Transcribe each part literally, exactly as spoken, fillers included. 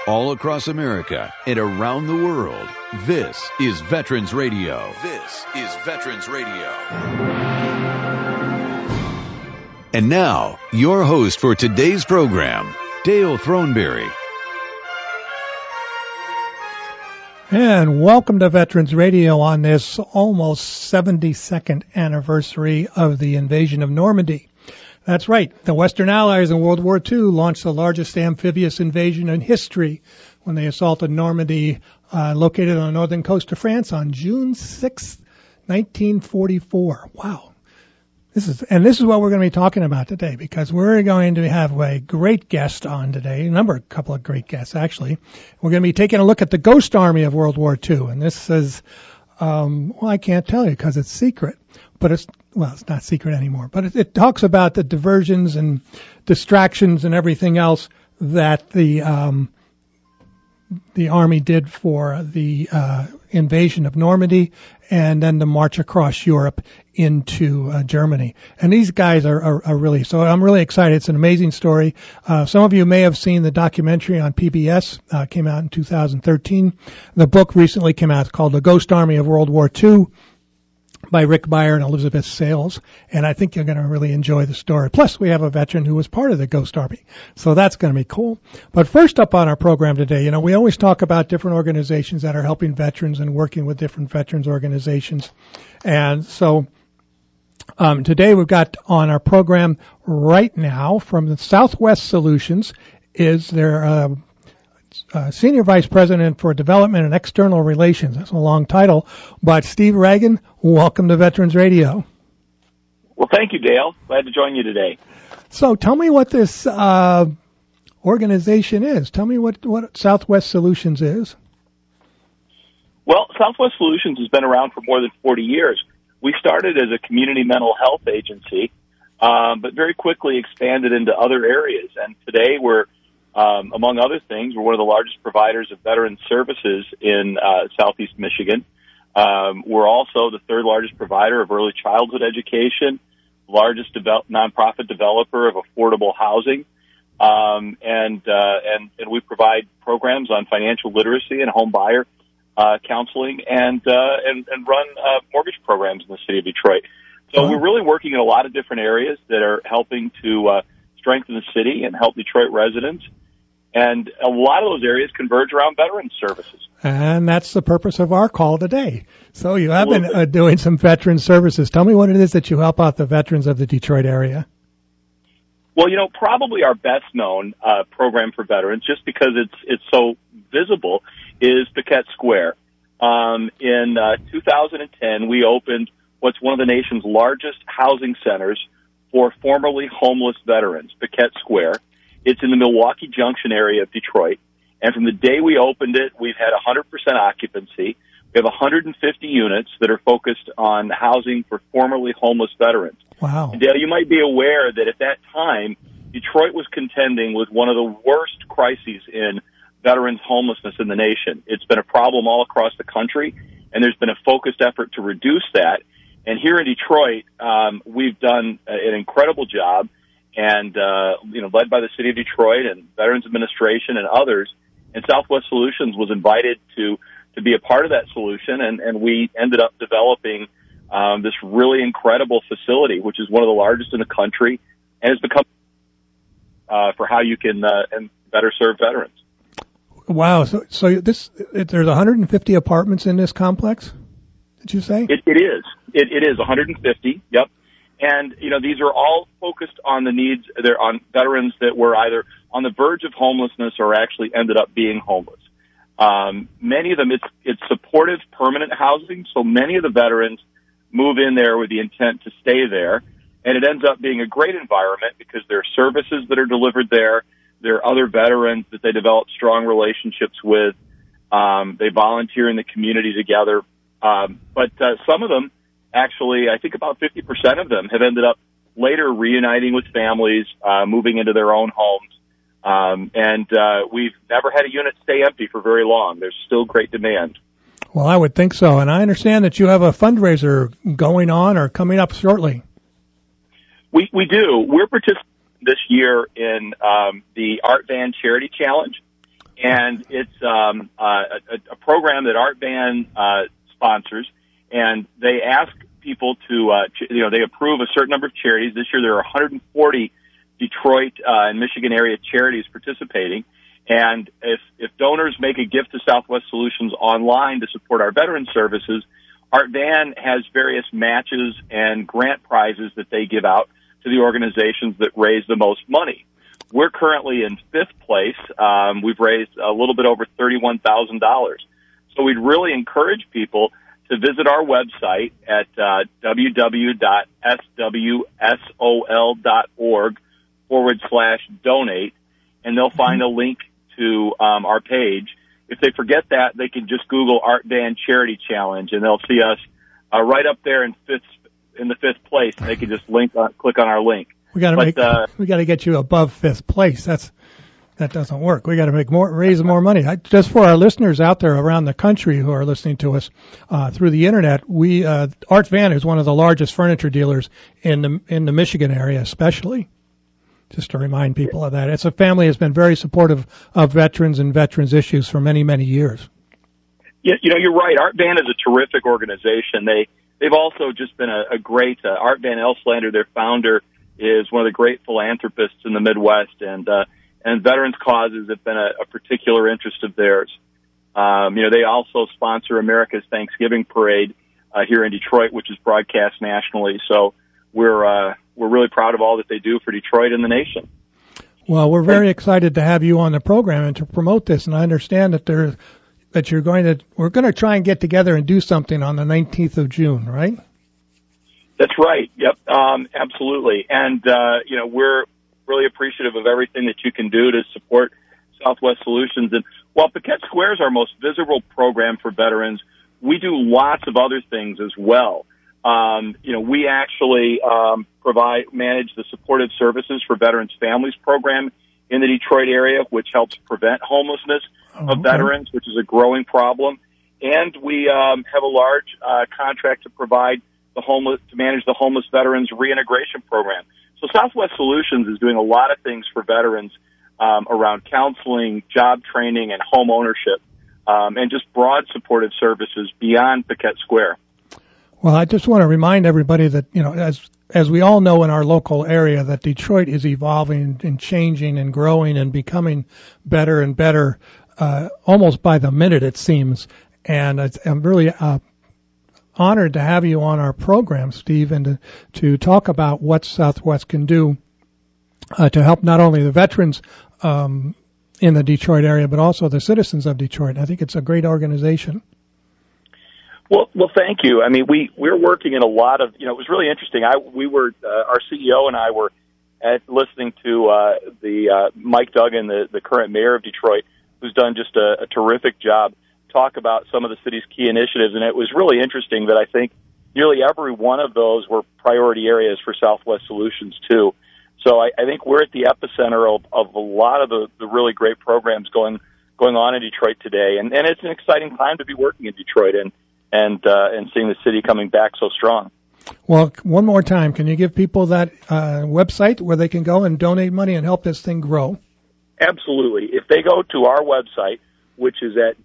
All across America and around the world, this is Veterans Radio. This is Veterans Radio. And now, your host for today's program, Dale Throneberry. And welcome to Veterans Radio on this almost seventy-second anniversary of the invasion of Normandy. That's right. The Western Allies in World War Two launched the largest amphibious invasion in history when they assaulted Normandy, uh, located on the northern coast of France on June sixth, nineteen forty-four. Wow. This is, and this is what we're going to be talking about today, because we're going to have a great guest on today, a number, a couple of great guests actually. We're going to be taking a look at the Ghost Army of World War Two, and this is, um, well, I can't tell you because it's secret, but it's, well, it's not secret anymore, but it, it talks about the diversions and distractions and everything else that the, um, the Army did for the, uh, invasion of Normandy and then the march across Europe into uh, Germany. And these guys are, are, are really, so I'm really excited. It's an amazing story. Uh, some of you may have seen the documentary on P B S, uh, came out in two thousand thirteen. The book recently came out. It's called The Ghost Army of World War Two by Rick Beyer and Elizabeth Sales. And I think you're going to really enjoy the story. Plus, we have a veteran who was part of the Ghost Army. So that's going to be cool. But first up on our program today, you know, we always talk about different organizations that are helping veterans and working with different veterans organizations. And so um, today we've got on our program right now from the Southwest Solutions is their uh, Uh, Senior Vice President for Development and External Relations. That's a long title. But Steve Reagan, welcome to Veterans Radio. Well, thank you, Dale. Glad to join you today. So tell me what this uh, organization is. Tell me what, what Southwest Solutions is. Well, Southwest Solutions has been around for more than forty years. We started as a community mental health agency, um, but very quickly expanded into other areas. And today we're Um, among other things, we're one of the largest providers of veteran services in uh, Southeast Michigan. Um, we're also the third largest provider of early childhood education, largest develop, nonprofit developer of affordable housing, um, and, uh, and and we provide programs on financial literacy and home buyer uh, counseling, and uh, and, and run uh, mortgage programs in the city of Detroit. So uh-huh. we're really working in a lot of different areas that are helping to uh, strengthen the city and help Detroit residents. And a lot of those areas converge around veterans services. And that's the purpose of our call today. So you have been uh, doing some veteran services. Tell me what it is that you help out the veterans of the Detroit area. Well, you know, probably our best known uh, program for veterans, just because it's it's so visible, is Paquette Square. Um, in uh, two thousand ten, we opened what's one of the nation's largest housing centers for formerly homeless veterans, Paquette Square. It's in the Milwaukee Junction area of Detroit, and from the day we opened it, we've had one hundred percent occupancy. We have one hundred fifty units that are focused on housing for formerly homeless veterans. Wow. And Dale, you might be aware that at that time, Detroit was contending with one of the worst crises in veterans homelessness in the nation. It's been a problem all across the country, and there's been a focused effort to reduce that. And here in Detroit, um, we've done an incredible job. And, uh, you know, led by the city of Detroit and Veterans Administration and others. And Southwest Solutions was invited to, to be a part of that solution. And, and we ended up developing, um, this really incredible facility, which is one of the largest in the country and has become, uh, for how you can, uh, and better serve veterans. Wow. So, so this, it, there's one hundred fifty apartments in this complex, did you say? It, it is. It, it is one hundred fifty. Yep. And, you know, these are all focused on the needs, they're on veterans that were either on the verge of homelessness or actually ended up being homeless. Um, many of them, it's, it's supportive permanent housing, so many of the veterans move in there with the intent to stay there, and it ends up being a great environment because there are services that are delivered there, there are other veterans that they develop strong relationships with, um, they volunteer in the community together, um, but uh, some of them, actually, I think about fifty percent of them have ended up later reuniting with families, uh, moving into their own homes. Um, and uh, we've never had a unit stay empty for very long. There's still great demand. Well, I would think so. And I understand that you have a fundraiser going on or coming up shortly. We we do. We're participating this year in um, the Art Van Charity Challenge. And it's um, uh, a, a program that Art Van uh, sponsors, and they ask people to, uh, ch- you know, they approve a certain number of charities. This year there are one hundred forty Detroit uh, and Michigan area charities participating. And if, if donors make a gift to Southwest Solutions online to support our veteran services, Art Van has various matches and grant prizes that they give out to the organizations that raise the most money. We're currently in fifth place. Um, we've raised a little bit over thirty-one thousand dollars. So we'd really encourage people to visit our website at uh, www.swsol.org forward slash donate, and they'll find a link to um, our page. If they forget that, they can just Google Art Van Charity Challenge, and they'll see us uh, right up there in fifth in the fifth place. They can just link on, click on our link. We got to but, make uh, we got to get you above fifth place. That's that doesn't work. We got to make more raise more money. I, just for our listeners out there around the country who are listening to us uh, through the internet, we uh, Art Van is one of the largest furniture dealers in the in the Michigan area, especially. Just to remind people of that. It's a family that's been very supportive of veterans and veterans issues for many, many years. Yeah, you know, you're right. Art Van is a terrific organization. They, they've also just been a, a great, uh, Art Van Elslander, their founder, is one of the great philanthropists in the Midwest, and, uh, and veterans causes have been a, a particular interest of theirs. Um, you know, they also sponsor America's Thanksgiving Parade, uh, here in Detroit, which is broadcast nationally. So we're, uh, we're really proud of all that they do for Detroit and the nation. Well, we're very excited to have you on the program and to promote this. And I understand that there, that you're going to, we're going to try and get together and do something on the nineteenth of June, right? That's right. Yep. Um, absolutely. And, uh, you know, we're really appreciative of everything that you can do to support Southwest Solutions. And while Paquette Square is our most visible program for veterans, we do lots of other things as well. Um, you know, we actually um, provide, manage the supportive services for veterans families program in the Detroit area, which helps prevent homelessness oh, of okay. veterans, which is a growing problem. And we um, have a large uh, contract to provide the homeless, to manage the homeless veterans reintegration program. So Southwest Solutions is doing a lot of things for veterans um, around counseling, job training, and home ownership, um, and just broad supportive services beyond Paquette Square. Well, I just want to remind everybody that, you know, as as we all know in our local area, that Detroit is evolving and changing and growing and becoming better and better, uh, almost by the minute, it seems. And it's, I'm really uh, honored to have you on our program, Steve, and to, to talk about what Southwest can do uh, to help not only the veterans um, in the Detroit area, but also the citizens of Detroit. I think it's a great organization. Well, well, thank you. I mean, we we're working in a lot of, you know, it was really interesting. I we were uh, our C E O and I were at listening to uh, the uh, Mike Duggan, the the current mayor of Detroit, who's done just a, a terrific job, talk about some of the city's key initiatives, and it was really interesting that I think nearly every one of those were priority areas for Southwest Solutions too. So I, I think we're at the epicenter of, of a lot of the, the really great programs going going on in Detroit today, and and it's an exciting time to be working in Detroit and. and uh, and seeing the city coming back so strong. Well, one more time, can you give people that uh, website where they can go and donate money and help this thing grow? Absolutely. If they go to our website, which is at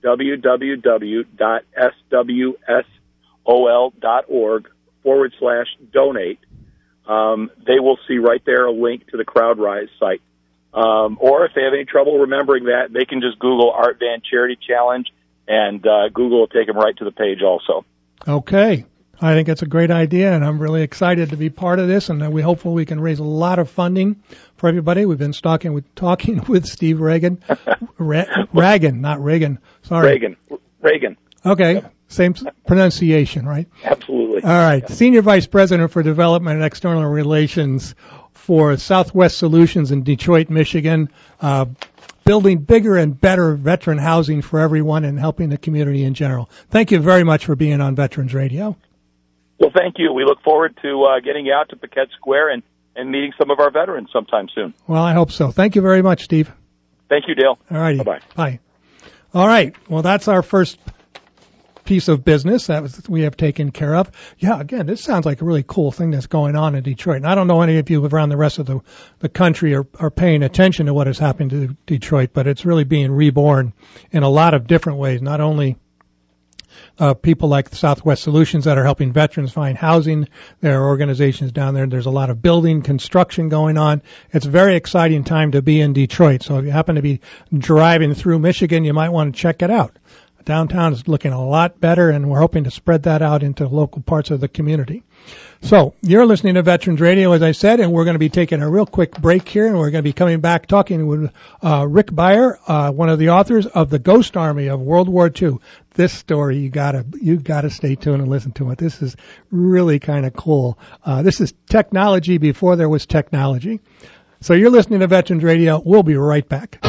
www.swsol.org forward slash donate, um, they will see right there a link to the CrowdRise site. Um, or if they have any trouble remembering that, they can just Google Art Van Charity Challenge, and uh, Google will take them right to the page also. Okay. I think it's a great idea, and I'm really excited to be part of this, and we hopefully we can raise a lot of funding for everybody. We've been talking with, talking with Steve Reagan. Ra- Reagan, not Reagan. Sorry. Reagan. Reagan. Okay. Yep. Same pronunciation, right? Absolutely. All right. Yep. Senior Vice President for Development and External Relations for Southwest Solutions in Detroit, Michigan. Uh, building bigger and better veteran housing for everyone and helping the community in general. Thank you very much for being on Veterans Radio. Well, thank you. We look forward to uh, getting you out to Paquette Square and, and meeting some of our veterans sometime soon. Well, I hope so. Thank you very much, Steve. Thank you, Dale. All righty. Bye-bye. Bye. All right. Well, that's our first piece of business that was, we have taken care of. Yeah, again, this sounds like a really cool thing that's going on in Detroit. And I don't know any of you around the rest of the, the country are, are paying attention to what is happening to Detroit, but it's really being reborn in a lot of different ways, not only Uh, people like Southwest Solutions that are helping veterans find housing. There are organizations down there. There's a lot of building construction going on. It's a very exciting time to be in Detroit. So if you happen to be driving through Michigan, you might want to check it out. Downtown is looking a lot better, and we're hoping to spread that out into local parts of the community. So you're listening to Veterans Radio, as I said, and we're going to be taking a real quick break here, and we're going to be coming back talking with uh, Rick Beyer, uh, one of the authors of The Ghost Army of World War Two. This story, you gotta you gotta stay tuned and listen to it. This is really kind of cool. Uh, this is technology before there was technology. So you're listening to Veterans Radio. We'll be right back.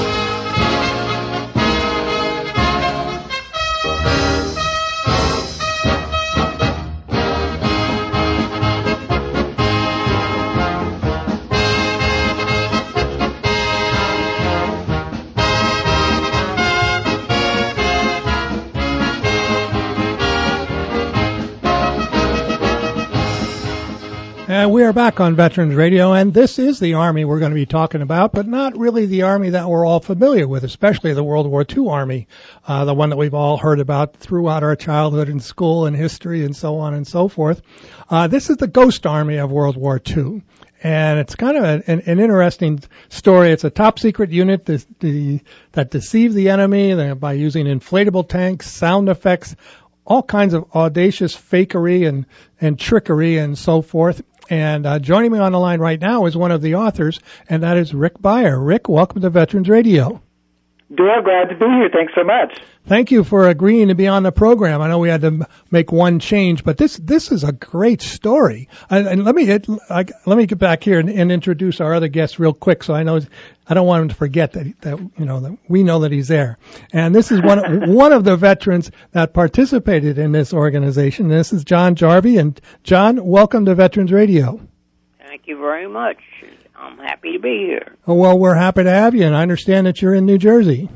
And we are back on Veterans Radio, and this is the Army we're going to be talking about, but not really the Army that we're all familiar with, especially the World War Two Army, uh, the one that we've all heard about throughout our childhood in school and history and so on and so forth. Uh, this is the Ghost Army of World War Two. And it's kind of a, an, an interesting story. It's a top secret unit that, the, that deceived the enemy by using inflatable tanks, sound effects, all kinds of audacious fakery and, and trickery and so forth. And uh, joining me on the line right now is one of the authors, and that is Rick Beyer. Rick, welcome to Veterans Radio. Dale, glad to be here. Thanks so much. Thank you for agreeing to be on the program. I know we had to make one change, but this this is a great story. And, and let me get, I, let me get back here and, and introduce our other guest real quick, so I know I don't want him to forget that that you know that we know that he's there. And this is one one of the veterans that participated in this organization. This is John Jarvie, and John, welcome to Veterans Radio. Thank you very much. I'm happy to be here. Oh, well, we're happy to have you, and I understand that you're in New Jersey.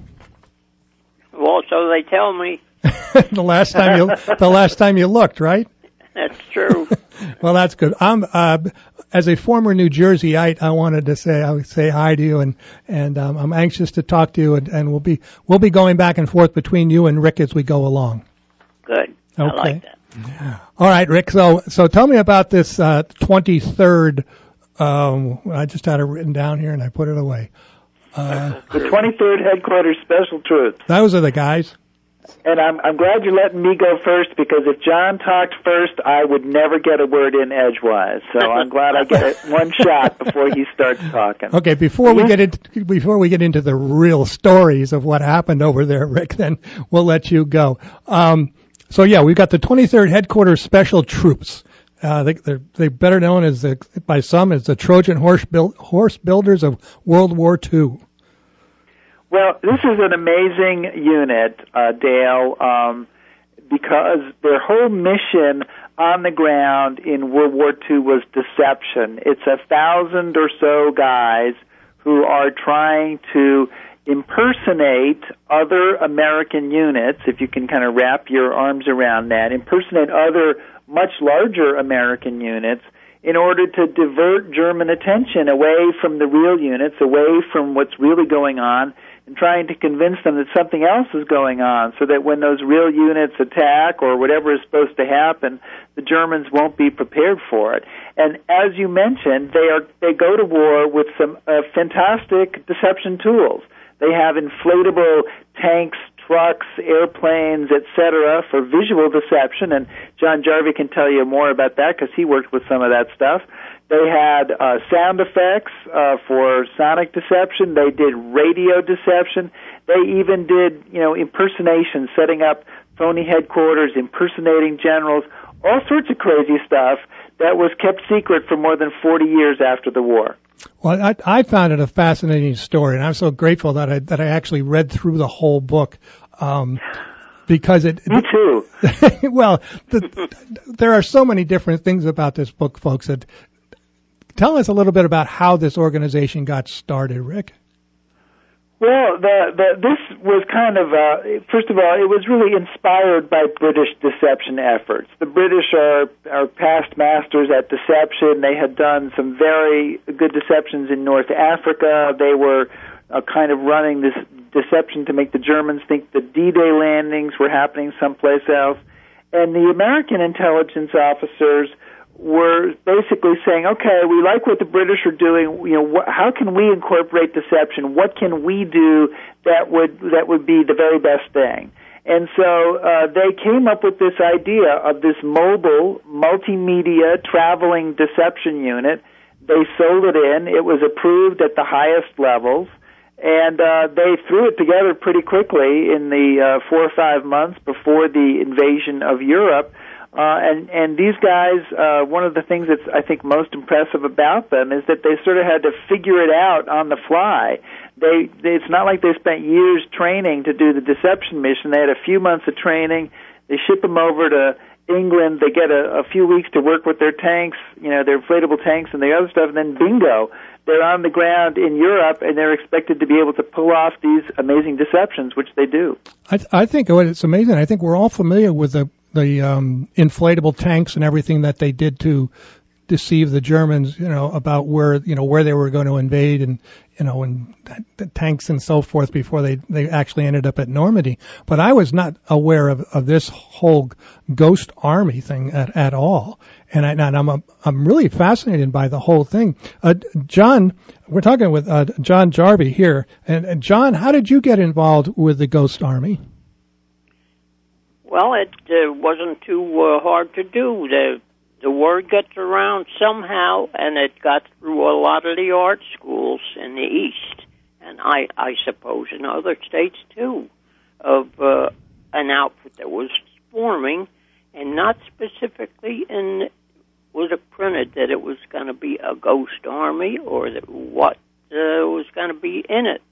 Well, so they tell me. the last time you the last time you looked, right? That's true. Well, that's good. I'm uh, as a former New Jerseyite, I wanted to say I would say hi to you, and and um, I'm anxious to talk to you, and, and we'll be we'll be going back and forth between you and Rick as we go along. Good. Okay. I like that. All right, Rick. So so tell me about this uh, twenty-third. Um, I just had it written down here and I put it away. Uh, the twenty-third Headquarters Special Troops. Those are the guys. And I'm, I'm glad you're letting me go first, because if John talked first, I would never get a word in edgewise. So I'm glad I get it one shot before he starts talking. Okay, before we get into before we get into the real stories of what happened over there, Rick, then we'll let you go. Um, so yeah, we've got the twenty-third Headquarters Special Troops. Uh, they, they're, they're better known as the, by some as the Trojan horse, build, horse builders of World War Two. Well, this is an amazing unit, uh, Dale, um, because their whole mission on the ground in World War Two was deception. It's a thousand or so guys who are trying to impersonate other American units, if you can kind of wrap your arms around that, impersonate other much larger American units in order to divert German attention away from the real units, away from what's really going on, and trying to convince them that something else is going on, so that when those real units attack or whatever is supposed to happen, the Germans won't be prepared for it. And as you mentioned, they are they go to war with some uh, fantastic deception tools. They have inflatable tanks, trucks, airplanes, et cetera, for visual deception, and John Jarvie can tell you more about that because he worked with some of that stuff. They had uh, sound effects uh, for sonic deception. They did radio deception. They even did, you know, impersonation, setting up phony headquarters, impersonating generals, all sorts of crazy stuff that was kept secret for more than forty years after the war. Well, I, I found it a fascinating story, and I'm so grateful that I that I actually read through the whole book, um, because it. Me too. Well, the, there are so many different things about this book, folks. That tell us a little bit about how this organization got started, Rick. Well, the, the, this was kind of, uh, first of all, it was really inspired by British deception efforts. The British are, are past masters at deception. They had done some very good deceptions in North Africa. They were uh, kind of running this deception to make the Germans think the D-Day landings were happening someplace else. And the American intelligence officers were basically saying, okay, we like what the British are doing. You know, wh- how can we incorporate deception? What can we do that would that would be the very best thing? And so uh, they came up with this idea of this mobile, multimedia, traveling deception unit. They sold it in. It was approved at the highest levels. And uh, they threw it together pretty quickly in the uh, four or five months before the invasion of Europe. Uh, and, and these guys, uh, one of the things that's, I think, most impressive about them is that they sort of had to figure it out on the fly. They, they, it's not like they spent years training to do the deception mission. They had a few months of training. They ship them over to England. They get a, a few weeks to work with their tanks, you know, their inflatable tanks and the other stuff, and then bingo, they're on the ground in Europe, and they're expected to be able to pull off these amazing deceptions, which they do. I, I think what it's amazing. I think we're all familiar with the the um, inflatable tanks and everything that they did to deceive the Germans, you know, about where, you know, where they were going to invade and, you know, and the tanks and so forth before they, they actually ended up at Normandy. But I was not aware of, of this whole ghost army thing at, at all. And, I, and I'm, a, I'm really fascinated by the whole thing. Uh, John, we're talking with uh, John Jarvie here. And, and John, how did you get involved with the ghost army? Well, it uh, wasn't too uh, hard to do. The the word gets around somehow, and it got through a lot of the art schools in the East, and I, I suppose in other states too, of uh, an outfit that was forming, and not specifically in, was it printed that it was going to be a ghost army or that what uh, was going to be in it.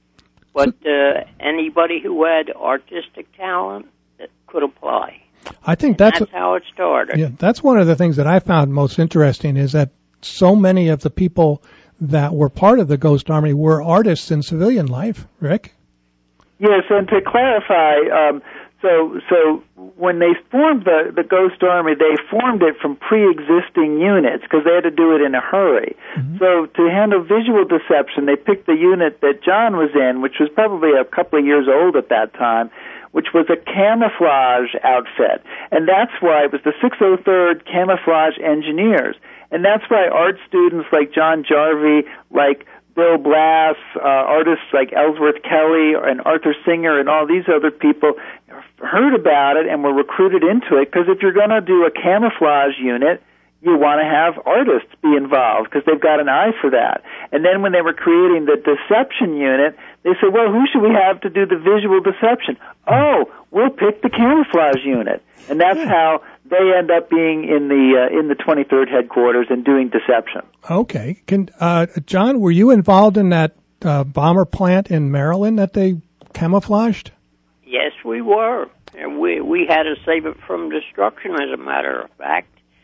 But uh, anybody who had artistic talent that could apply. I think that's, that's how it started. Yeah, that's one of the things that I found most interesting is that so many of the people that were part of the Ghost Army were artists in civilian life. Rick? Yes, and to clarify, um, so so when they formed the, the Ghost Army, they formed it from pre-existing units because they had to do it in a hurry. Mm-hmm. So to handle visual deception, they picked the unit that John was in, which was probably a couple of years old at that time, which was a camouflage outfit. And that's why it was the six oh third Camouflage Engineers. And that's why art students like John Jarvie, like Bill Blass, uh, artists like Ellsworth Kelly and Arthur Singer and all these other people heard about it and were recruited into it, because if you're going to do a camouflage unit, you want to have artists be involved because they've got an eye for that. And then when they were creating the deception unit, they said, well, who should we have to do the visual deception? Oh, we'll pick the camouflage unit. And that's how they end up being in the uh, in the twenty-third headquarters and doing deception. Okay. Can uh, John, were you involved in that uh, bomber plant in Maryland that they camouflaged? Yes, we were. And we, we had to save it from destruction, as a matter of fact.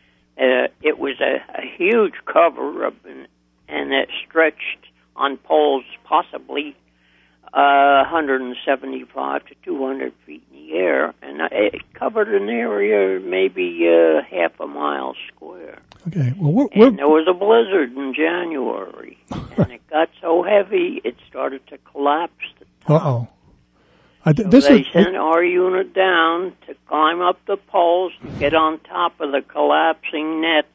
Uh, it was a, a huge cover, of, and, and it stretched on poles possibly uh, one hundred seventy-five to two hundred feet in the air, and it covered an area maybe uh, half a mile square. Okay, well, we're, we're... and there was a blizzard in January, and it got so heavy it started to collapse. The top. Uh-oh. Uh, th- so this they is, sent it, our unit down to climb up the poles, to get on top of the collapsing nets,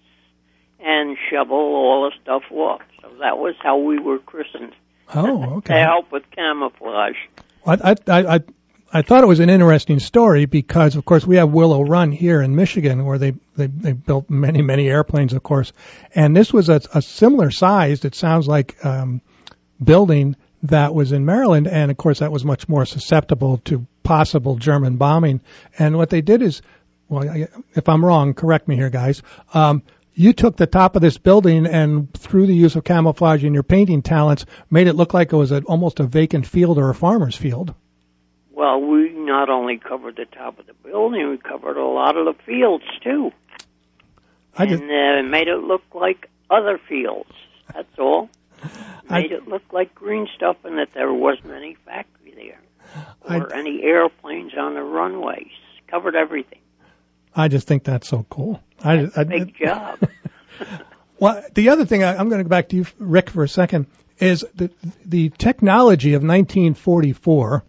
and shovel all the stuff off. So that was how we were christened. Oh, okay. To help with camouflage. I, I, I, I thought it was an interesting story because, of course, we have Willow Run here in Michigan where they, they, they built many, many airplanes, of course. And this was a, a similar sized, it sounds like, um, building that was in Maryland, and of course that was much more susceptible to possible German bombing. And what they did is, well, if I'm wrong, correct me here, guys. Um, you took the top of this building and, through the use of camouflage and your painting talents, made it look like it was a, almost a vacant field or a farmer's field. Well, we not only covered the top of the building, we covered a lot of the fields too, I and just... uh, made it look like other fields. That's all. made I, it look like green stuff and that there wasn't any factory there or I, any airplanes on the runways. Covered everything. I just think that's so cool. That's I, a big I, job. Well, the other thing, I, I'm going to go back to you, Rick, for a second, is the, the technology of nineteen forty-four,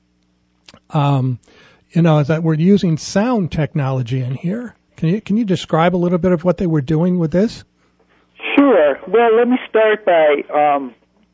um, you know, is that we're using sound technology in here. Can you, can you describe a little bit of what they were doing with this? Sure. Well, let me start by um,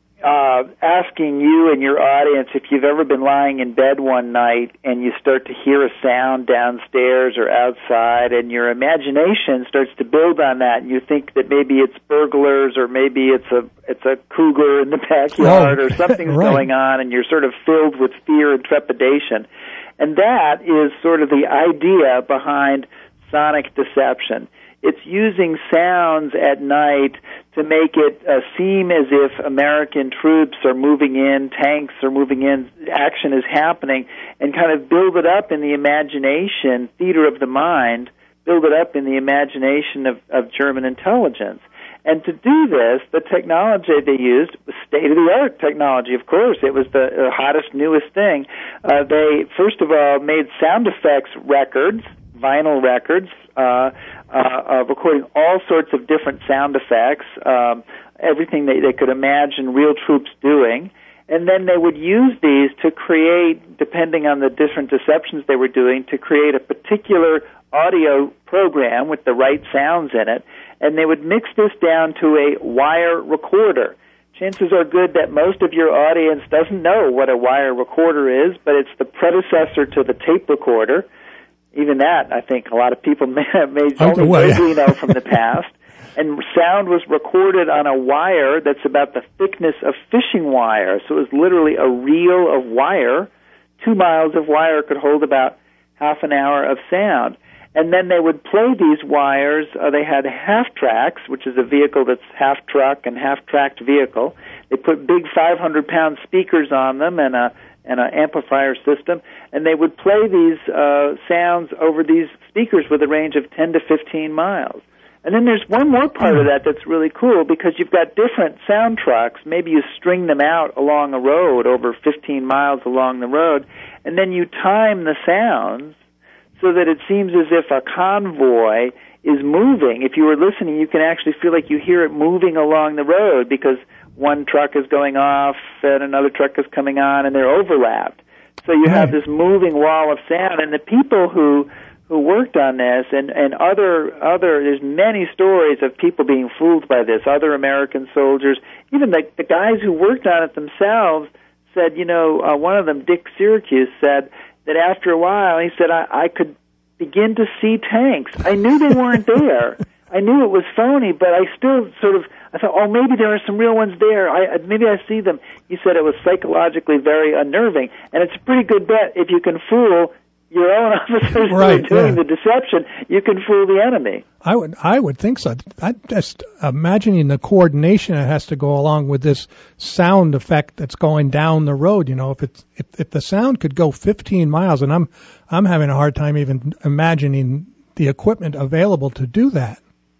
uh, asking you and your audience if you've ever been lying in bed one night and you start to hear a sound downstairs or outside, and your imagination starts to build on that, and you think that maybe it's burglars or maybe it's a it's a cougar in the backyard oh, or something's right. going on, and you're sort of filled with fear and trepidation. And that is sort of the idea behind sonic deception. It's using sounds at night to make it uh, seem as if American troops are moving in, tanks are moving in, action is happening, and kind of build it up in the imagination, theater of the mind, build it up in the imagination of, of German intelligence. And to do this, the technology they used was state-of-the-art technology, of course. It was the uh, hottest, newest thing. Uh, they, first of all, made sound effects records, vinyl records, uh, uh, uh, recording all sorts of different sound effects, um, everything they, they could imagine real troops doing. And then they would use these to create, depending on the different deceptions they were doing, to create a particular audio program with the right sounds in it. And they would mix this down to a wire recorder. Chances are good that most of your audience doesn't know what a wire recorder is, but it's the predecessor to the tape recorder. Even that, I think, a lot of people may, may only well, vaguely know from the past. And sound was recorded on a wire that's about the thickness of fishing wire. So it was literally a reel of wire. Two miles of wire could hold about half an hour of sound. And then they would play these wires. Uh, they had half tracks, which is a vehicle that's half truck and half tracked vehicle. They put big five hundred pound speakers on them and a and an amplifier system, and they would play these uh, sounds over these speakers with a range of ten to fifteen miles. And then there's one more part of that that's really cool, because you've got different sound trucks. Maybe you string them out along a road, over fifteen miles along the road, and then you time the sounds so that it seems as if a convoy is moving. If you were listening, you can actually feel like you hear it moving along the road, because one truck is going off and another truck is coming on, and they're overlapped. So you have this moving wall of sound, and the people who who worked on this, and, and other, other, there's many stories of people being fooled by this, other American soldiers, even the, the guys who worked on it themselves said, you know, uh, one of them, Dick Syracuse, said that after a while, he said, I, I could begin to see tanks. I knew they weren't there. I knew it was phony, but I still sort of, I thought, oh, maybe there are some real ones there. I, maybe I see them. He said it was psychologically very unnerving, and it's a pretty good bet if you can fool your own officers right, who are doing yeah. the deception, you can fool the enemy. I would, I would think so. I just imagining the coordination that has to go along with this sound effect that's going down the road. You know, if it's if, if the sound could go fifteen miles, and I'm I'm having a hard time even imagining the equipment available to do that.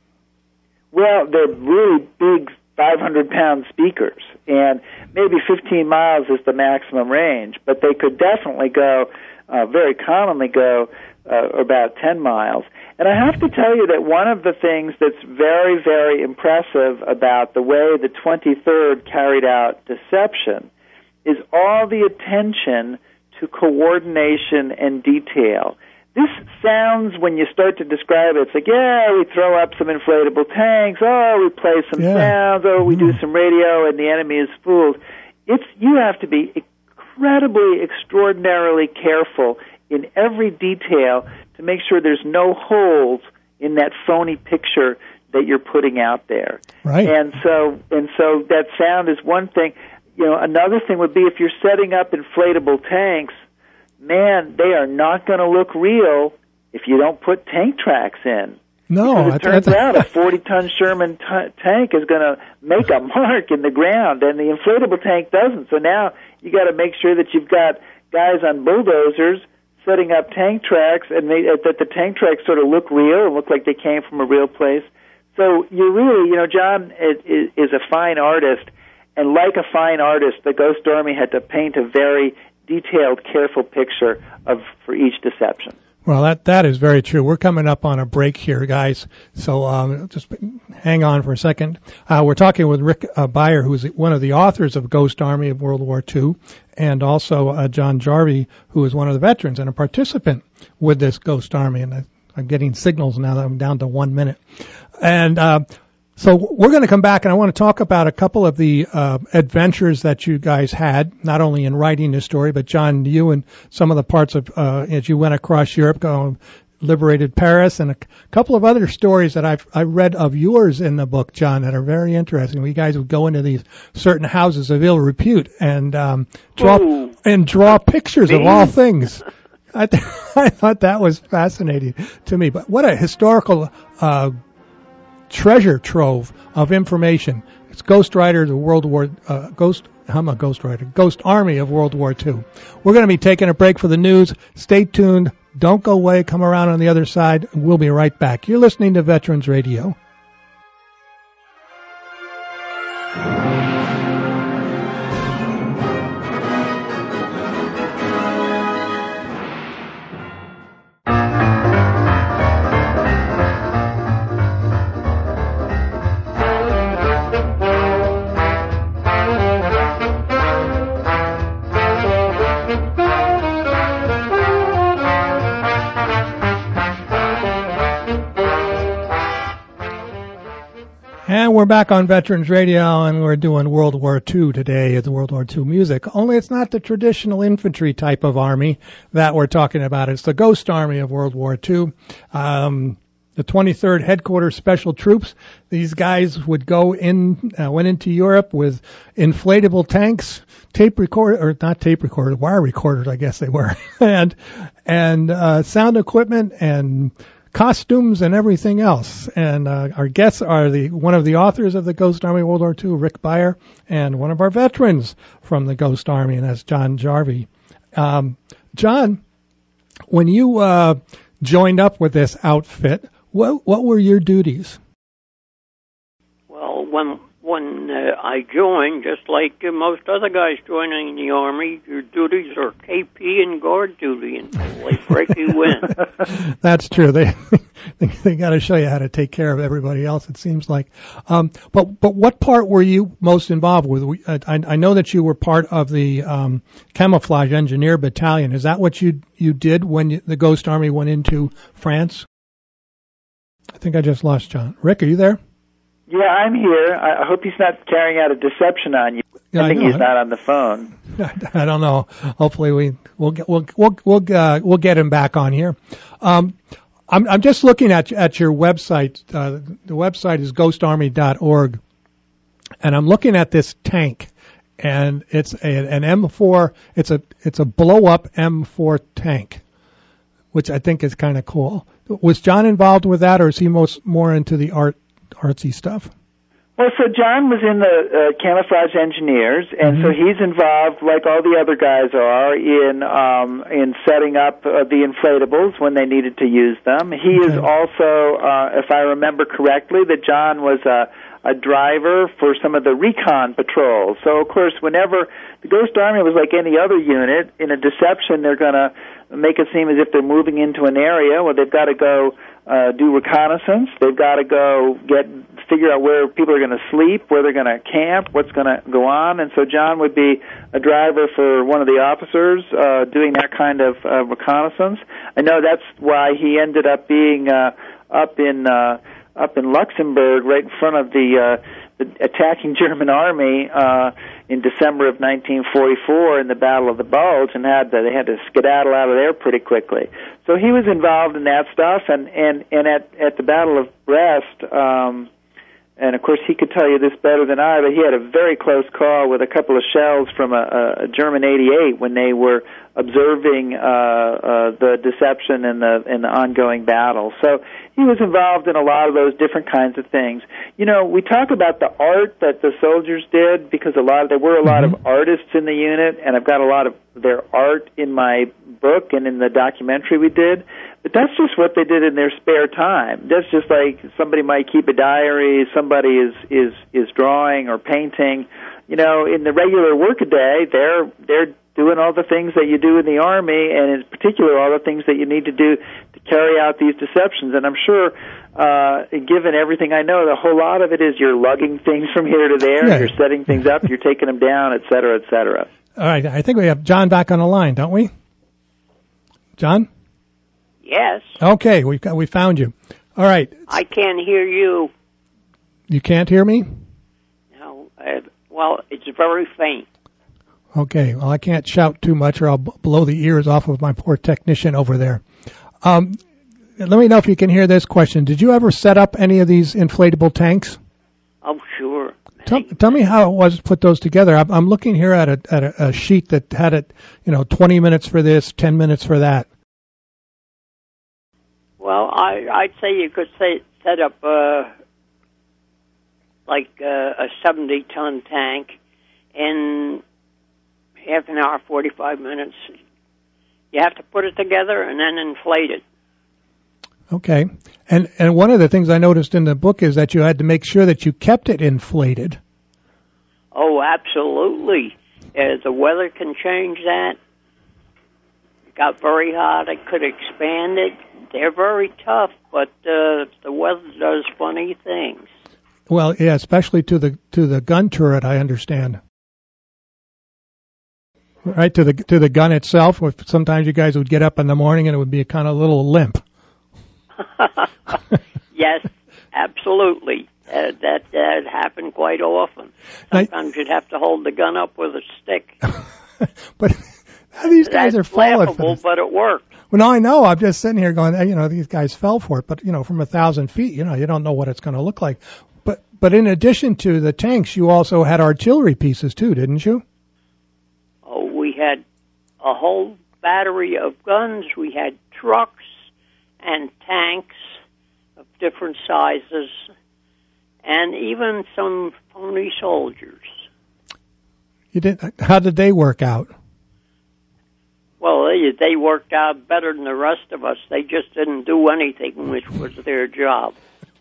Well, they're really big five hundred pound speakers, and maybe fifteen miles is the maximum range, but they could definitely go, uh, very commonly go uh, about ten miles. And I have to tell you that one of the things that's very, very impressive about the way the twenty-third carried out deception is all the attention to coordination and detail. This sounds, when you start to describe it, it's like, yeah, we throw up some inflatable tanks, oh, we play some yeah. sounds, oh, we mm. do some radio, and the enemy is fooled. It's, you have to be incredibly, extraordinarily careful in every detail to make sure there's no holes in that phony picture that you're putting out there. Right. And so, and so that sound is one thing. You know, another thing would be if you're setting up inflatable tanks, man, they are not going to look real if you don't put tank tracks in. No, because it I, turns I, out a forty-ton Sherman t- tank is going to make a mark in the ground, and the inflatable tank doesn't. So now you got to make sure that you've got guys on bulldozers setting up tank tracks, and they, uh, that the tank tracks sort of look real and look like they came from a real place. So you really, you know, John is, is a fine artist, and like a fine artist, the Ghost Army had to paint a very detailed, careful picture of for each deception. Well, that that is very true. We're coming up on a break here, guys. So um, just hang on for a second. Uh, we're talking with Rick uh, Beyer, who's one of the authors of Ghost Army of World War Two, and also uh, John Jarvie, who is one of the veterans and a participant with this Ghost Army. And I, I'm getting signals now that I'm down to one minute. And uh, so we're going to come back, and I want to talk about a couple of the uh, adventures that you guys had, not only in writing this story, but John, you and some of the parts of uh, as you went across Europe, going, liberated Paris, and a c- couple of other stories that I've I read of yours in the book, John, that are very interesting. You guys would go into these certain houses of ill repute and um, draw Ooh. and draw pictures Me? of all things. I, th- I thought that was fascinating to me. But what a historical uh, treasure trove of information. It's Ghost Riders of World War uh, Ghost. I'm a Ghost Rider. Ghost Army of World War Two. We're going to be taking a break for the news. Stay tuned. Don't go away. Come around on the other side. We'll be right back. You're listening to Veterans Radio. And we're back on Veterans Radio, and we're doing World War Two today, the World War Two music. Only it's not the traditional infantry type of army that we're talking about. It's the Ghost Army of World War Two. Um, the twenty-third Headquarters Special Troops. These guys would go in, uh, went into Europe with inflatable tanks, tape recorder, or not tape recorders, wire recorders, I guess they were, and and uh, sound equipment and costumes and everything else. And uh, our guests are the one of the authors of the Ghost Army World War Two, Rick Beyer, and one of our veterans from the Ghost Army, and that's John Jarvie. Um, John, when you uh, joined up with this outfit, what what were your duties? Well, when when uh, I joined, just like uh, most other guys joining the Army, your duties are K P and guard duty until they break you in. That's true. They they, they got to show you how to take care of everybody else, it seems like. Um, but but what part were you most involved with? We, uh, I, I know that you were part of the um, camouflage engineer battalion. Is that what you you did when you, the Ghost Army went into France? I think I just lost John. Rick, are you there? Yeah, I'm here. I hope he's not carrying out a deception on you. Yeah, I think I he's not on the phone. I don't know. Hopefully we we'll get we'll we'll we'll, uh, we'll get him back on here. Um, I'm I'm just looking at at your website. Uh, the website is ghost army dot org, and I'm looking at this tank, and it's a, an M four. It's a it's a blow up M four tank, which I think is kind of cool. Was John involved with that, or is he most more into the art artsy stuff? Well, so John was in the uh, camouflage engineers, and mm-hmm. so he's involved, like all the other guys are, in um, in setting up uh, the inflatables when they needed to use them. He okay. is also, uh, if I remember correctly, that John was a, a driver for some of the recon patrols. So, of course, whenever the Ghost Army was like any other unit, in a deception, they're going to make it seem as if they're moving into an area where they've got to go uh, do reconnaissance. They've got to go get figure out where people are going to sleep, where they're going to camp, what's going to go on. And so John would be a driver for one of the officers uh, doing that kind of uh, reconnaissance. I know that's why he ended up being uh, up in uh, up in Luxembourg, right in front of the, uh, the attacking German army uh, in December of nineteen forty-four in the Battle of the Bulge, and had to, they had to skedaddle out of there pretty quickly. So he was involved in that stuff, and and and at at the Battle of Brest. Um, And, of course, he could tell you this better than I, but he had a very close call with a couple of shells from a, a German eighty-eight when they were observing uh, uh, the deception and the, and the ongoing battle. So he was involved in a lot of those different kinds of things. You know, we talk about the art that the soldiers did because a lot of, there were a lot mm-hmm. of artists in the unit, and I've got a lot of their art in my book and in the documentary we did. But that's just what they did in their spare time. That's just like somebody might keep a diary, somebody is, is, is drawing or painting. you know, in the regular workaday, they're they're doing all the things that you do in the Army, and in particular, all the things that you need to do to carry out these deceptions. And I'm sure, uh, given everything I know, the whole lot of it is you're lugging things from here to there, Yeah. you're setting things up, you're taking them down, et cetera, et cetera. All right, I think we have John back on the line, don't we? John? Yes, Okay, we got we found you. All right, I can hear you. you can't hear me? No, uh, well, it's very faint. Okay, well, I can't shout too much or I'll b- blow the ears off of my poor technician over there. Um, let me know if you can hear this question. Did you ever set up any of these inflatable tanks? Oh, sure. Tell, tell me how it was to put those together. I'm, I'm looking here at a, at a, a sheet that had it, you know, twenty minutes for this, ten minutes for that. Well, I, I'd say you could say, set up uh, like uh, a seventy-ton tank in half an hour, forty-five minutes. You have to put it together and then inflate it. Okay. And and one of the things I noticed in the book is that you had to make sure that you kept it inflated. Oh, absolutely. Uh, the weather can change that. It got very hot. It could expand it. They're very tough, but uh, the weather does funny things. Well, yeah, especially to the to the gun turret, I understand. Right, to the to the gun itself. Sometimes you guys would get up in the morning and it would be a kind of little limp. Yes, absolutely. Uh, that that happened quite often. Sometimes you'd have to hold the gun up with a stick. But these guys That's are falling for laughable, this. but it worked. Well, no, I know. I'm just sitting here going, you know, these guys fell for it. But, you know, from a thousand feet, you know, you don't know what it's going to look like. But but in addition to the tanks, you also had artillery pieces too, didn't you? Oh, we had a whole battery of guns. We had trucks and tanks of different sizes, and even some phony soldiers. You didn't. How did they work out? Well, they, they worked out better than the rest of us. They just didn't do anything, which was their job.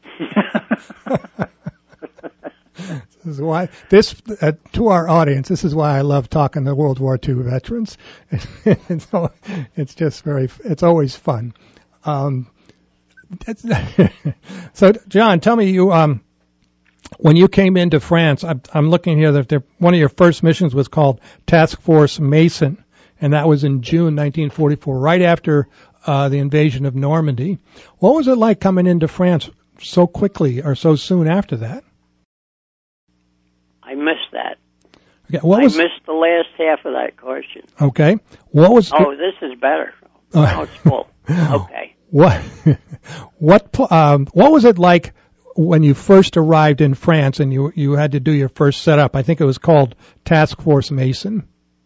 This is why this uh, to our audience. This is why I love talking to World War Two veterans. it's, it's just very. It's always fun. Um, it's, so, John, tell me you. Um, when you came into France, I'm, I'm looking here that there, one of your first missions was called Task Force Mason, and that was in June nineteen forty-four, right after uh, the invasion of Normandy. What was it like coming into France so quickly or so soon after that? I missed that. Okay, what I was, missed the last half of that question. Okay. What was? Oh, this is better. Now it's full. Okay. What? What? Um, what was it like when you first arrived in France and you you had to do your first setup? I think it was called Task Force Mason.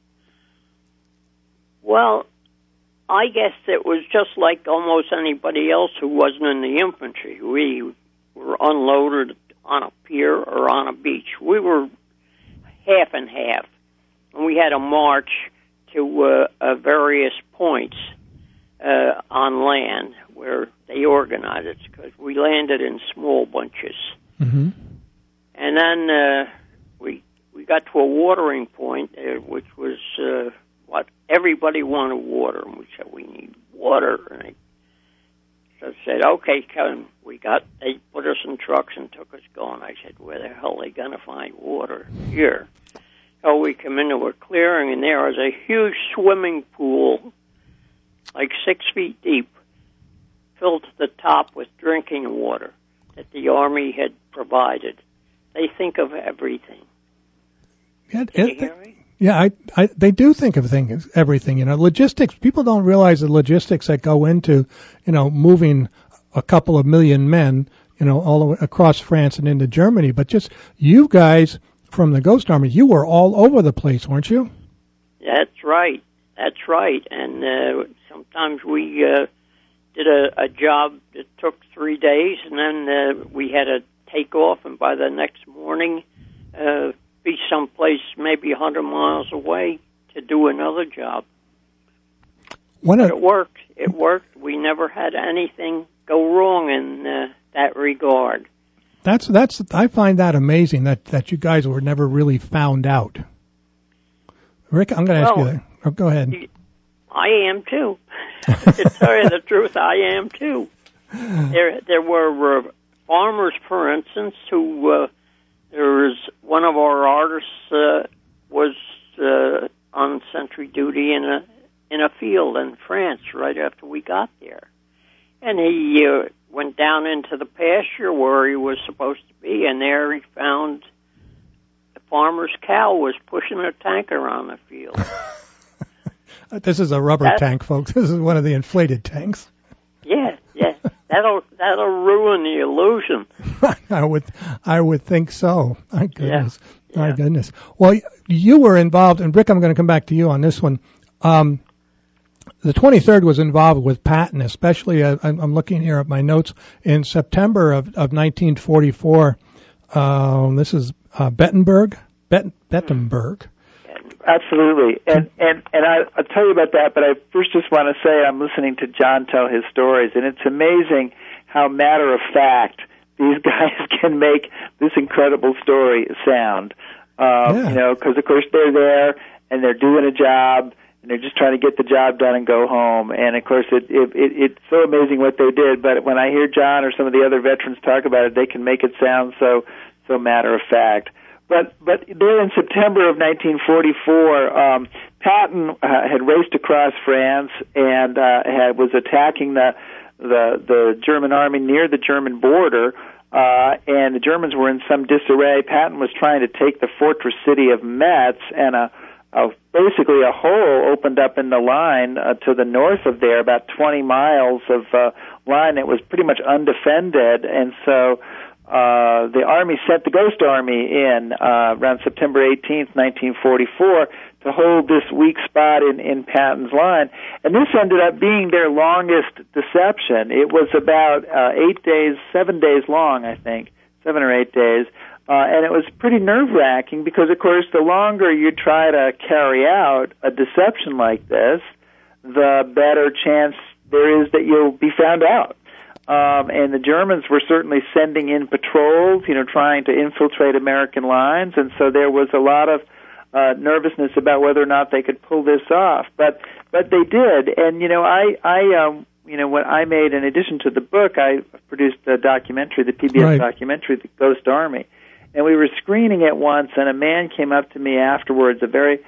Well, I guess it was just like almost anybody else who wasn't in the infantry. We were unloaded on a pier or on a beach. We were half and half. And we had a march to uh, uh, various points uh, on land where they organized it, because we landed in small bunches. Mm-hmm. And then uh, we we got to a watering point, uh, which was uh, what everybody wanted water, and we said we need water. And they so said, okay, come. We got. They put us in trucks and took us going. I said, where the hell are they going to find water here? So we come into a clearing, and there was a huge swimming pool, like six feet deep, filled to the top with drinking water that the Army had provided. They think of everything. Yeah, Did you it, hear me? yeah I, I, they do think of things, everything. You know, logistics. People don't realize the logistics that go into, you know, moving a couple of million men, you know, all the way across France and into Germany. But just you guys from the Ghost Army, you were all over the place, weren't you? That's right. That's right. And uh, sometimes we uh, did a, a job that took three days, and then uh, we had to take off, and by the next morning, uh, be someplace maybe a hundred miles away to do another job. One But of, it worked. It worked. We never had anything go wrong in uh, that regard. That's that's I find that amazing that, that you guys were never really found out. Rick, I'm going to well, ask you that. Oh, go ahead. I am too. To tell you the truth, I am too. There there were uh, farmers, for instance, who uh, there was one of our artists uh, was uh, on sentry duty in a in a field in France right after we got there, and he uh, went down into the pasture where he was supposed to be, and there he found the farmer's cow was pushing a tank around the field. This is a rubber That's, tank, folks. This is one of the inflated tanks. Yeah, yeah. That'll that'll ruin the illusion. I would I would think so. My goodness. Yeah, My yeah. goodness. Well, you were involved, and Rick, I'm going to come back to you on this one. Um, the twenty-third was involved with Patton, especially. Uh, I'm, I'm looking here at my notes in September of, of nineteen forty-four. Um, this is uh, Bettenberg, Bet, Bettenberg. Absolutely, and and and I, I'll tell you about that. But I first just want to say I'm listening to John tell his stories, and it's amazing how matter of fact these guys can make this incredible story sound. Um, yeah. You know, because of course they're there and they're doing a job, and they're just trying to get the job done and go home. And of course, it, it, it it's so amazing what they did. But when I hear John or some of the other veterans talk about it, they can make it sound so so matter of fact. But but there in September of nineteen forty-four, um, Patton uh, had raced across France and uh, had was attacking the the the German army near the German border, uh, and the Germans were in some disarray. Patton was trying to take the fortress city of Metz, and a, a basically a hole opened up in the line uh, to the north of there, about twenty miles of uh, line that was pretty much undefended, and so. Uh, the Army sent the Ghost Army in uh, around September eighteenth, nineteen forty-four, to hold this weak spot in, in Patton's line. And this ended up being their longest deception. It was about uh, eight days, seven days long, I think, seven or eight days. Uh, and it was pretty nerve-wracking because, of course, the longer you try to carry out a deception like this, the better chance there is that you'll be found out. Um, and the Germans were certainly sending in patrols, you know, trying to infiltrate American lines, and so there was a lot of uh, nervousness about whether or not they could pull this off. But but they did, and you know, I I um, you know, what I made in addition to the book, I produced a documentary, the P B S right. documentary, The Ghost Army, and we were screening it once, and a man came up to me afterwards, a very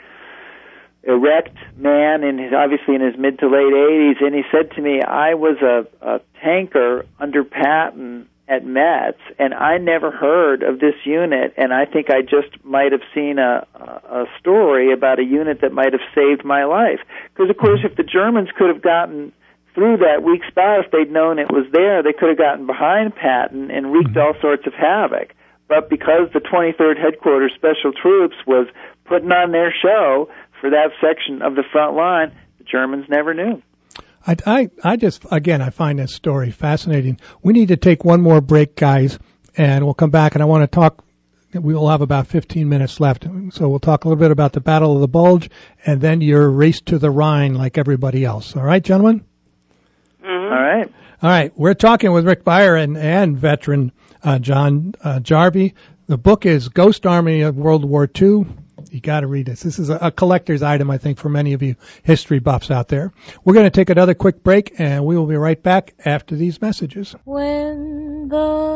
erect man, in his, obviously in his mid to late eighties, and he said to me, I was a, a tanker under Patton at Metz, and I never heard of this unit, and I think I just might have seen a, a story about a unit that might have saved my life. Because, of course, if the Germans could have gotten through that weak spot, if they'd known it was there, they could have gotten behind Patton and wreaked all sorts of havoc. But because the twenty-third Headquarters Special Troops was putting on their show for that section of the front line, the Germans never knew. I, I, I just, again, I find this story fascinating. We need to take one more break, guys, and we'll come back, and I want to talk, we will have about fifteen minutes left, so we'll talk a little bit about the Battle of the Bulge, and then your race to the Rhine like everybody else. All right, gentlemen? Mm-hmm. All right. All right, we're talking with Rick Beyer and, and veteran uh, John uh, Jarvie. The book is Ghost Army of World War Two. You got to read this. This is a, a collector's item, I think, for many of you history buffs out there. We're going to take another quick break, and we will be right back after these messages. When the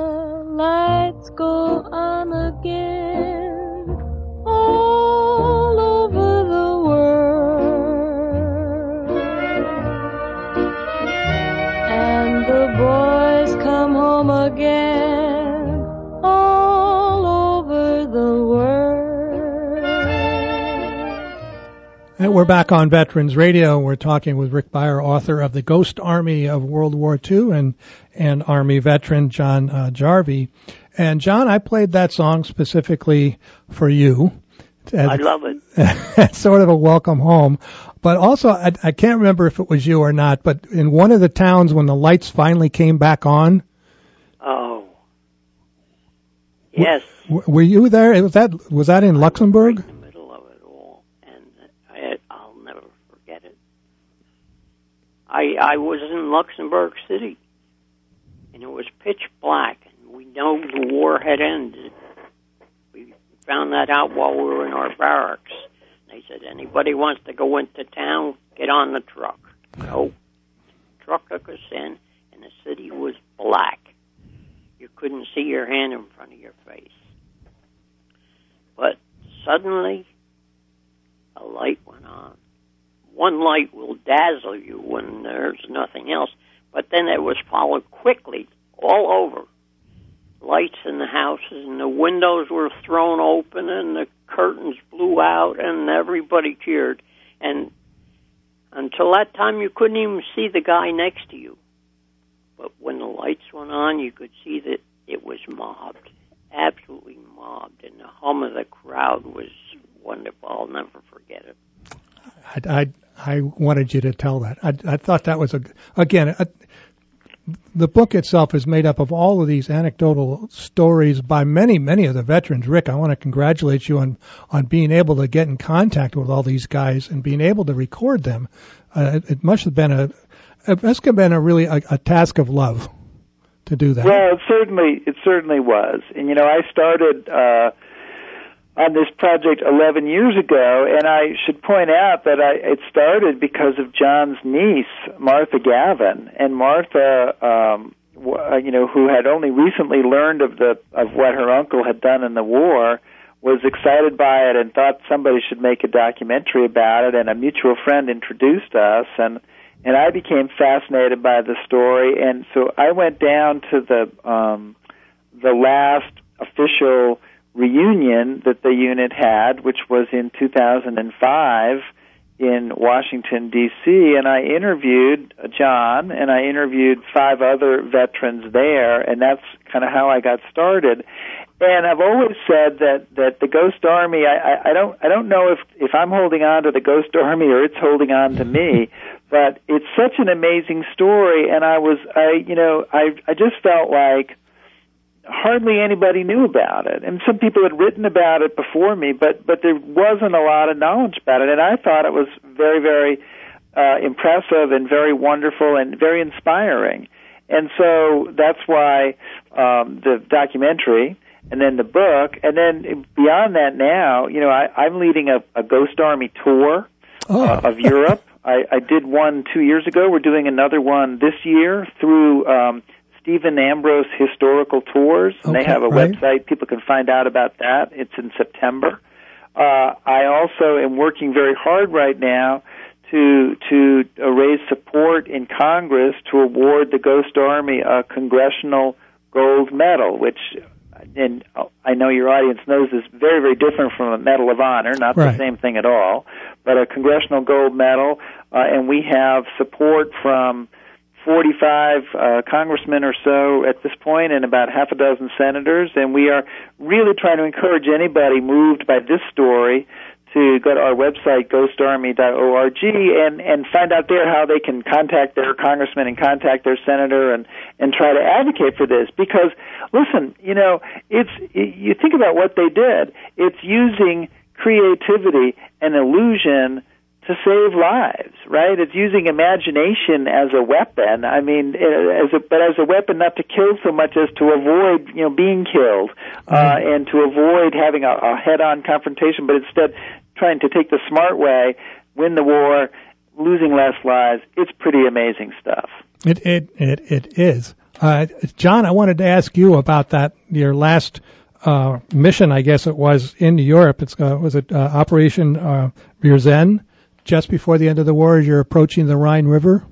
lights go on again all over the world, and the boys come home again all over the world. And we're back on Veterans Radio. We're talking with Rick Beyer, author of The Ghost Army of World War Two, and, and Army veteran John uh, Jarvie. And, John, I played that song specifically for you. As, I love it. It's sort of a welcome home. But also, I, I can't remember if it was you or not, but in one of the towns when the lights finally came back on. Oh. Yes. W- were you there? Was that, was that in Luxembourg? Right in the middle of it all, and I, I'll never forget it. I I was in Luxembourg City, and it was pitch black, and we know the war had ended. We found that out while we were in our barracks. They said, anybody wants to go into town, get on the truck. So the truck took us in, and the city was black. You couldn't see your hand in front of your face. But suddenly, a light went on. One light will dazzle you when there's nothing else, but then it was followed quickly all over. Lights in the houses, and the windows were thrown open, and the curtains blew out, and everybody cheered. And until that time, you couldn't even see the guy next to you. But when the lights went on, you could see that it was mobbed, absolutely mobbed, and the hum of the crowd was wonderful. I'll never forget it. I, I, I wanted you to tell that. I, I thought that was, a, again, a, the book itself is made up of all of these anecdotal stories by many, many of the veterans. Rick, I want to congratulate you on, on being able to get in contact with all these guys and being able to record them. Uh, it, it must have been a, it must have been a really a, a task of love to do that. Well, it certainly, it certainly was. And, you know, I started, uh, on this project eleven years ago, and I should point out that I, it started because of John's niece, Martha Gavin, and Martha, um, w- you know, who had only recently learned of the of what her uncle had done in the war, was excited by it and thought somebody should make a documentary about it. And a mutual friend introduced us, and and I became fascinated by the story. And so I went down to the um, the last official reunion that the unit had, which was in two thousand five in Washington, D C, and I interviewed John, and I interviewed five other veterans there, and that's kind of how I got started. And I've always said that, that the Ghost Army, I, I, I don't I don't know if, if I'm holding on to the Ghost Army or it's holding on to me, but it's such an amazing story, and I was, I you know, I I just felt like hardly anybody knew about it. And some people had written about it before me, but, but there wasn't a lot of knowledge about it. And I thought it was very, very uh, impressive and very wonderful and very inspiring. And so that's why um, the documentary and then the book. And then beyond that now, you know, I, I'm leading a, a Ghost Army tour oh. uh, of Europe. I, I did one two years ago. We're doing another one this year through um, Stephen Ambrose Historical Tours, and okay, they have a right. website. People can find out about that. It's in September. Uh, I also am working very hard right now to to uh, raise support in Congress to award the Ghost Army a Congressional Gold Medal, which, and I know your audience knows, is very, very different from a Medal of Honor, not right. the same thing at all, but a Congressional Gold Medal, uh, and we have support from forty-five uh, congressmen or so at this point and about half a dozen senators, and we are really trying to encourage anybody moved by this story to go to our website, ghost army dot org, and, and find out there how they can contact their congressman and contact their senator and, and try to advocate for this. Because, listen, you know, it's you think about what they did. It's using creativity and illusion to save lives, right? It's using imagination as a weapon. I mean, as a, but as a weapon not to kill so much as to avoid, you know, being killed, uh, mm-hmm. and to avoid having a, a head-on confrontation, but instead trying to take the smart way, win the war, losing less lives. It's pretty amazing stuff. It it it, it is. Uh, John, I wanted to ask you about that, your last uh, mission, I guess it was, in Europe. It's uh, was it uh, Operation uh, Virzen? Just before the end of the war, as you're approaching the Rhine River.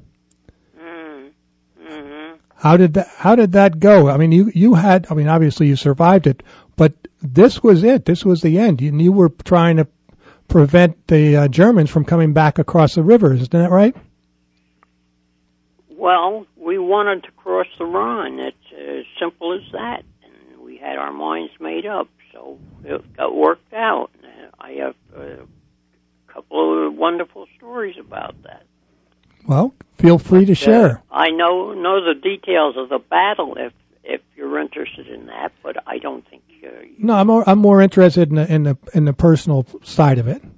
Mm. Mm-hmm. How did that? How did that go? I mean, you you had. I mean, obviously you survived it, but this was it. This was the end. You, you were trying to prevent the uh, Germans from coming back across the rivers. Isn't that right? Well, we wanted to cross the Rhine. It's as simple as that, and we had our minds made up, so it got worked out. I have. Uh, couple of wonderful stories about that. Well, feel free to but, share. Uh, I know know the details of the battle if if you're interested in that, but I don't think. Uh, you no, I'm more, I'm more interested in the, in the in the personal side of it.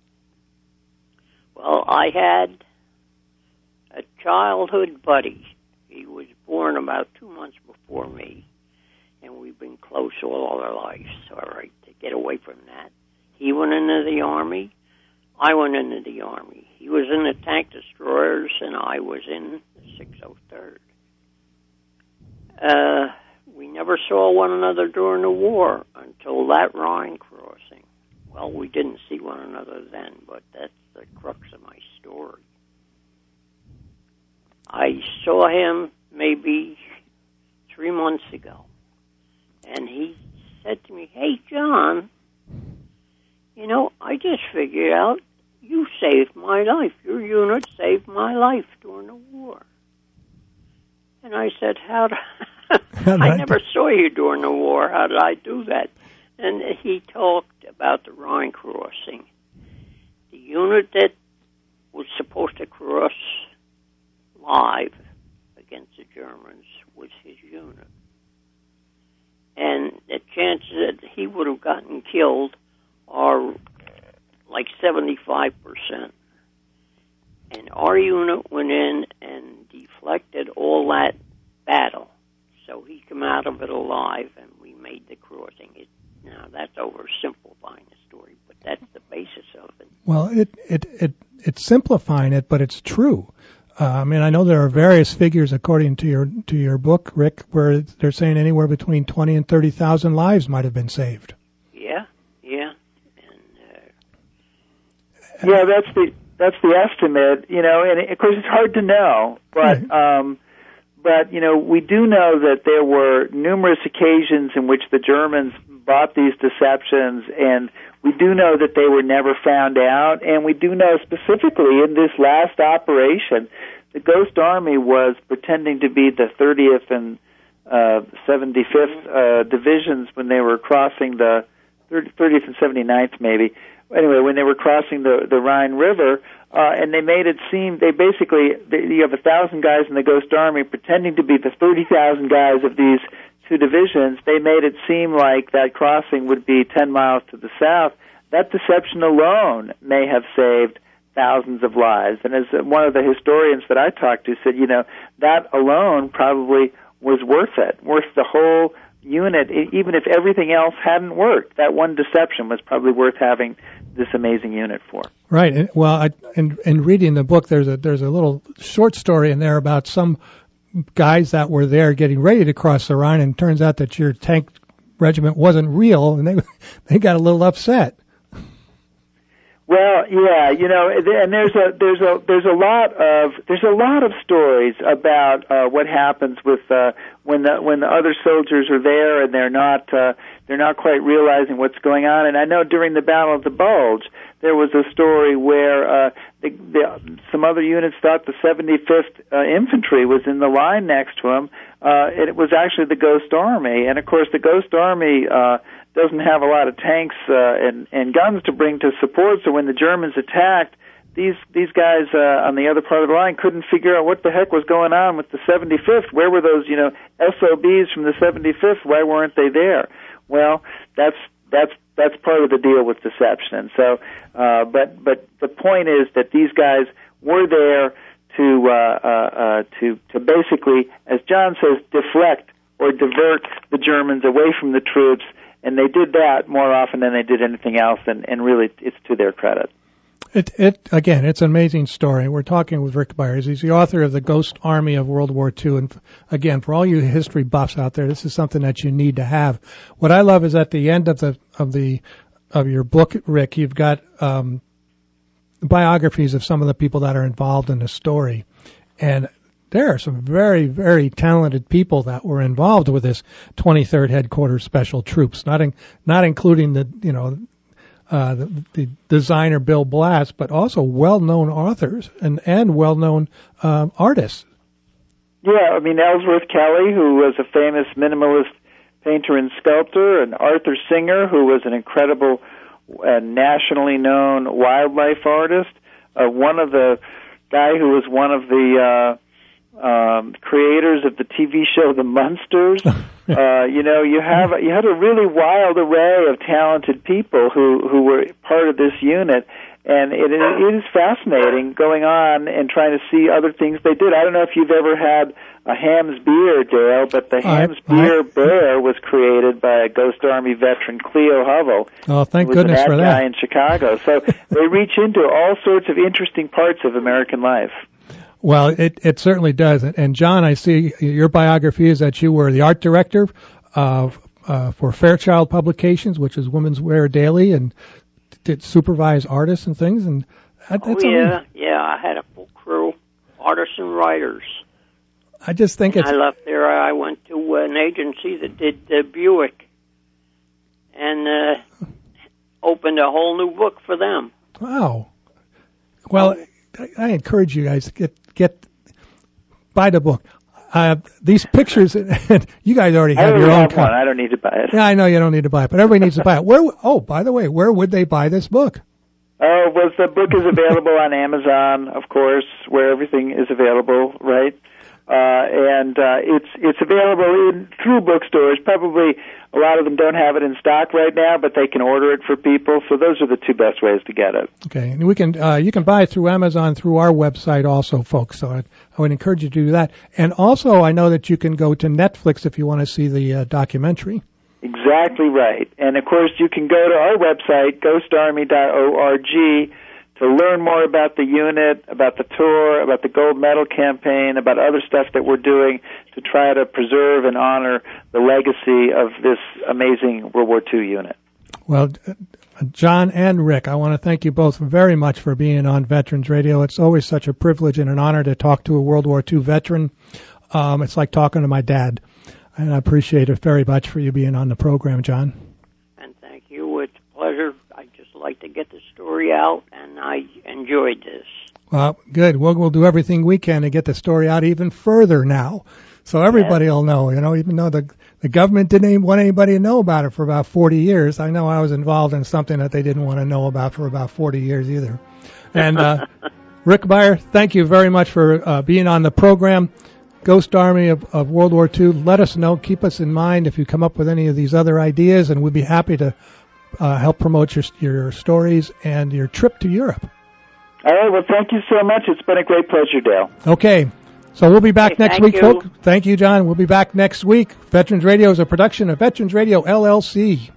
Well, I had a childhood buddy. He was born about two months before me, and we've been close all our lives. All right, to get away from that. He went into the Army. I went into the Army. He was in the tank destroyers, and I was in the six oh third. Uh, we never saw one another during the war until that Rhine crossing. Well, we didn't see one another then, but that's the crux of my story. I saw him maybe three months ago, and he said to me, "Hey, John, you know, I just figured out you saved my life. Your unit saved my life during the war." And I said, how did I never saw you during the war. How did I do that? And he talked about the Rhine crossing. The unit that was supposed to cross live against the Germans was his unit. And the chances that he would have gotten killed are like seventy-five percent. And our unit went in and deflected all that battle. So he came out of it alive, and we made the crossing. It, now, that's oversimplifying the story, but that's the basis of it. Well, it, it, it, it's simplifying it, but it's true. Uh, I mean, I know there are various figures according to your to your book, Rick, where they're saying anywhere between twenty and thirty thousand lives might have been saved. Yeah, yeah, and uh, yeah, that's the that's the estimate, you know. And of course, it's hard to know, but right. um, but you know, we do know that there were numerous occasions in which the Germans bought these deceptions, and we do know that they were never found out, and we do know specifically in this last operation, the Ghost Army was pretending to be the thirtieth and uh, seventy-fifth uh, divisions when they were crossing the thirtieth and seventy-ninth, maybe. Anyway, when they were crossing the, the Rhine River, uh, and they made it seem, they basically, they, you have a thousand guys in the Ghost Army pretending to be the thirty thousand guys of these two divisions. They made it seem like that crossing would be ten miles to the south. That deception alone may have saved thousands of lives. And as one of the historians that I talked to said, you know, that alone probably was worth it, worth the whole unit, even if everything else hadn't worked. That one deception was probably worth having this amazing unit for. Right. Well, I, in, in reading the book, there's a there's a little short story in there about some guys that were there getting ready to cross the Rhine, and it turns out that your tank regiment wasn't real, and they they got a little upset. Well, yeah, you know, and there's a there's a there's a lot of there's a lot of stories about uh, what happens with uh, when the when the other soldiers are there and they're not uh, they're not quite realizing what's going on. And I know during the Battle of the Bulge, there was a story where uh, the, the, some other units thought the seventy-fifth uh, Infantry was in the line next to them. Uh, and it was actually the Ghost Army, and of course the Ghost Army uh, doesn't have a lot of tanks uh, and, and guns to bring to support. So when the Germans attacked, these these guys uh, on the other part of the line couldn't figure out what the heck was going on with the seventy-fifth. Where were those, you know, S O Bs from the seventy-fifth? Why weren't they there? Well, that's that's that's part of the deal with deception. And so, uh, but but the point is that these guys were there to uh, uh, uh, to to basically, as John says, deflect or divert the Germans away from the troops. And they did that more often than they did anything else, and, and really it's to their credit. It, it again, it's an amazing story. We're talking with Rick Byers. He's the author of The Ghost Army of World War Two. And again, for all you history buffs out there, this is something that you need to have. What I love is at the end of the of the of your book, Rick, you've got um, biographies of some of the people that are involved in the story, and there are some very, very talented people that were involved with this twenty-third Headquarters Special Troops, not in, not including the, you know, uh, the, the designer Bill Blass, but also well-known authors and, and well-known um, artists. Yeah, I mean, Ellsworth Kelly, who was a famous minimalist painter and sculptor, and Arthur Singer, who was an incredible uh, nationally known wildlife artist, uh, one of the guy who was one of the... Uh, Um, creators of the T V show The Munsters. uh, you know, you have you had a really wild array of talented people who who were part of this unit, And it, it is fascinating going on and trying to see other things they did. I don't know if you've ever had a Ham's Beer, Dale, but the I, Ham's Beer I, Bear was created by a Ghost Army veteran, Cleo Hovell. Oh, thank who was goodness an ad for guy that. in Chicago. So they reach into all sorts of interesting parts of American life. Well, it, it certainly does. And John, I see your biography is that you were the art director of, uh, for Fairchild Publications, which is Women's Wear Daily, and did supervise artists and things. And that, oh, that's yeah, amazing. yeah, I had a full crew, artists and writers. I just think and it's... I left there, I went to an agency that did uh, Buick and uh, opened a whole new book for them. Wow. Well, I, I encourage you guys to get, get, buy the book. Uh, these pictures, you guys already have I your own have one. copy. I don't need to buy it. Yeah, I know you don't need to buy it, but everybody needs to buy it. Where? Oh, by the way, where would they buy this book? Oh, well, the book is available on Amazon, of course, where everything is available, right? Uh, and uh, it's it's available in through bookstores. Probably a lot of them don't have it in stock right now, but they can order it for people. So those are the two best ways to get it. Okay, and we can uh, you can buy it through Amazon through our website also, folks. So I, I would encourage you to do that. And also, I know that you can go to Netflix if you want to see the uh, documentary. Exactly right. And of course, you can go to our website, ghost army dot org, to learn more about the unit, about the tour, about the gold medal campaign, about other stuff that we're doing to try to preserve and honor the legacy of this amazing World War Two unit. Well, John and Rick, I want to thank you both very much for being on Veterans Radio. It's always such a privilege and an honor to talk to a World War Two veteran. Um, it's like talking to my dad. And I appreciate it very much for you being on the program, John. And thank you. It's a pleasure. I just like to get the story out, and I enjoyed this. Well, good. We'll, we'll do everything we can to get the story out even further now, so everybody will know. You know, even though the the government didn't even want anybody to know about it for about forty years, I know I was involved in something that they didn't want to know about for about forty years either. And uh, Rick Beyer, thank you very much for uh, being on the program. Ghost Army of, of World War Two, let us know, keep us in mind if you come up with any of these other ideas, and we'd be happy to uh, help promote your your stories and your trip to Europe. All right, well, thank you so much. It's been a great pleasure, Dale. Okay, so we'll be back Okay, next thank week, you. folks. Thank you, John. We'll be back next week. Veterans Radio is a production of Veterans Radio, L L C.